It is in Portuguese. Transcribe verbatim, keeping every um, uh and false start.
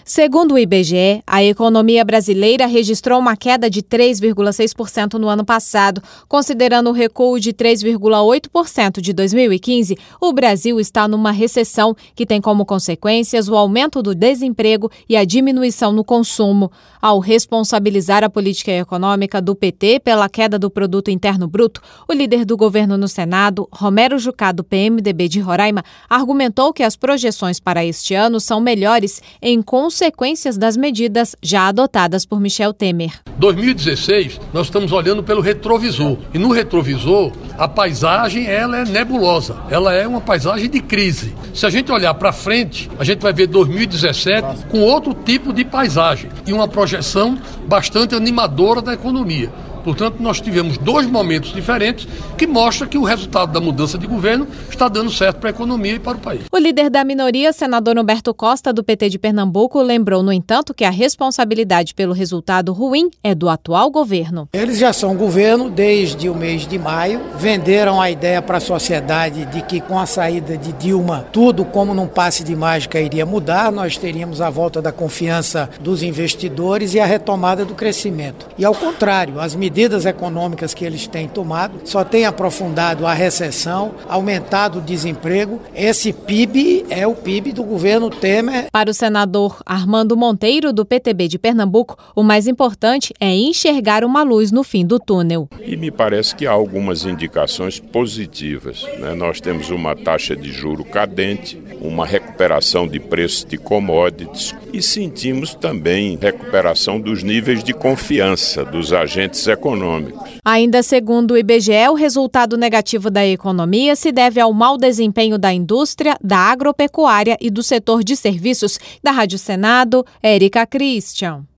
Segundo o I B G E, a economia brasileira registrou uma queda de três vírgula seis por cento no ano passado. Considerando o recuo de três vírgula oito por cento de dois mil e quinze, o Brasil está numa recessão que tem como consequências o aumento do desemprego e a diminuição no consumo. Ao responsabilizar a política econômica do P T pela queda do Produto Interno Bruto, o líder do governo no Senado, Romero Jucá, do P M D B de Roraima, argumentou que as projeções para este ano são melhores em consequências das medidas já adotadas por Michel Temer. dois mil e dezesseis, nós estamos olhando pelo retrovisor. E no retrovisor, a paisagem ela é nebulosa. Ela é uma paisagem de crise. Se a gente olhar para frente, a gente vai ver dois mil e dezessete com outro tipo de paisagem e uma projeção bastante animadora da economia. Portanto, nós tivemos dois momentos diferentes que mostram que o resultado da mudança de governo está dando certo para a economia e para o país. O líder da minoria, senador Humberto Costa, do P T de Pernambuco, lembrou, no entanto, que a responsabilidade pelo resultado ruim é do atual governo. Eles já são governo desde o mês de maio, venderam a ideia para a sociedade de que com a saída de Dilma, tudo como num passe de mágica iria mudar, nós teríamos a volta da confiança dos investidores e a retomada do crescimento. E ao contrário, as medidas medidas econômicas que eles têm tomado só têm aprofundado a recessão, aumentado o desemprego. Esse P I B é o P I B do governo Temer. Para o senador Armando Monteiro, do P T B de Pernambuco, o mais importante é enxergar uma luz no fim do túnel. E me parece que há algumas indicações positivas, né? Nós temos uma taxa de juro cadente, uma recuperação de preços de commodities e sentimos também recuperação dos níveis de confiança dos agentes econômicos. Econômicos. Ainda segundo o I B G E, o resultado negativo da economia se deve ao mau desempenho da indústria, da agropecuária e do setor de serviços. Da Rádio Senado, Érica Christian.